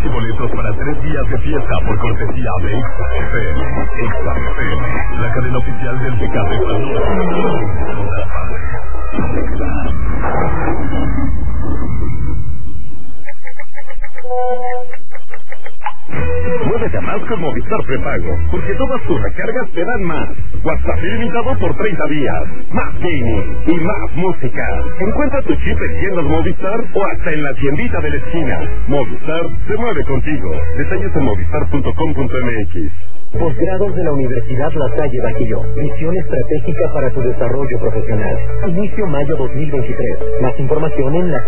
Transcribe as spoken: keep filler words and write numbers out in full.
y boletos para tres días de fiesta por cortesía de X F M. X F M, la cadena oficial del Tecate Salud. Muévete a más con Movistar Prepago, porque todas tus recargas te dan más. WhatsApp ilimitado por treinta días, más gaming y más música. Encuentra tu chip en tiendas Movistar o hasta en la tiendita de la esquina. Movistar se mueve contigo. Detalles en movistar punto com punto m x. Posgrados de la Universidad La Salle Bajío. Misión estratégica para tu desarrollo profesional. Inicio mayo dos mil veintitrés. Más información en la